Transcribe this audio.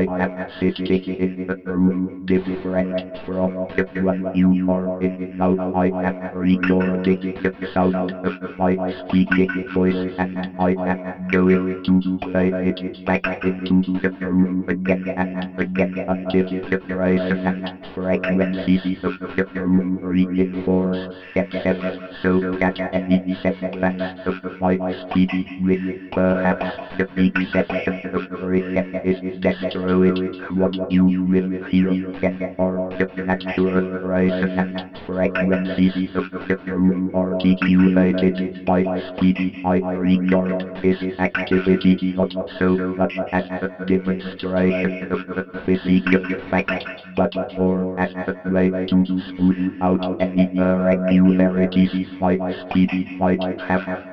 I am sitting in a room different from the one you are in now. I am recording the sound of my speaking voice and I am going to play it back into the room again and again until the horizon and frequencies of the room reinforce themselves so that any semblance of my speech with perhaps the exception of rhythm is destroyed. What you will hear then are the natural horizon and frequencies of the room articulated by speech. I regard this activity not so much as a demonstration of a physical fact, but more as a way to smooth out any irregularities my speech might have